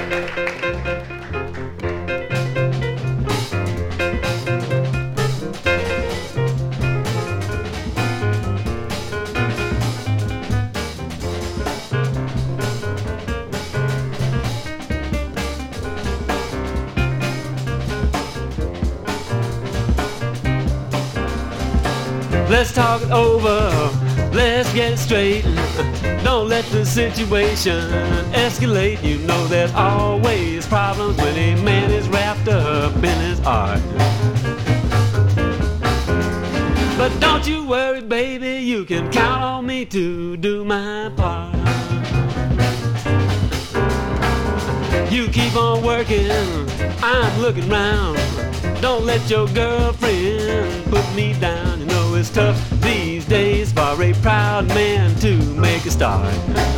Let's talk it over, let's get it straight. Don't let the situation escalate. You know there's always problems when a man is wrapped up in his art. But don't you worry, baby, you can count on me to do my part. You keep on working, I'm looking round. Don't let your girlfriend put me down. You know it's tough these days for a proud man to make a start.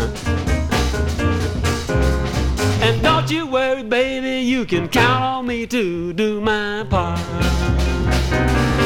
And don't you worry, baby, you can count on me to do my part.